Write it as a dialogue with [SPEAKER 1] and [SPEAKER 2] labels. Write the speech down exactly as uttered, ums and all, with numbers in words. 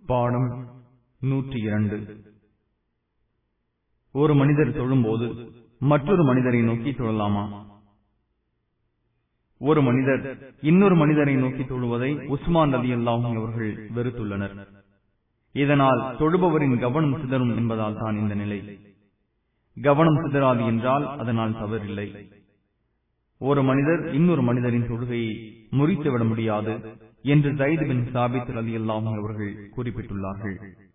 [SPEAKER 1] பாடம் நூற்றி இரண்டு. ஒரு மனிதர் தொழும்போது மற்றொரு மனிதரை நோக்கி தொழலாமா? ஒரு மனிதர் இன்னொரு மனிதரை நோக்கி தொழுவதை உஸ்மான் ரலியல்லாஹு அன்ஹு அவர்கள் வெறுத்துள்ளனர். இதனால் தொழுபவரின் கவனம் சிதறும் என்பதால் தான் இந்த நிலை. கவனம் சிதறாது என்றால் அதனால் தவறில்லை. ஒரு மனிதர் இன்னொரு மனிதரின் தொழுகையை முறித்துவிட முடியாது என்று ஸைத் பின் சாபித் ரலியல்லாஹு அன்ஹு அவர்கள் குறிப்பிட்டுள்ளார்கள்.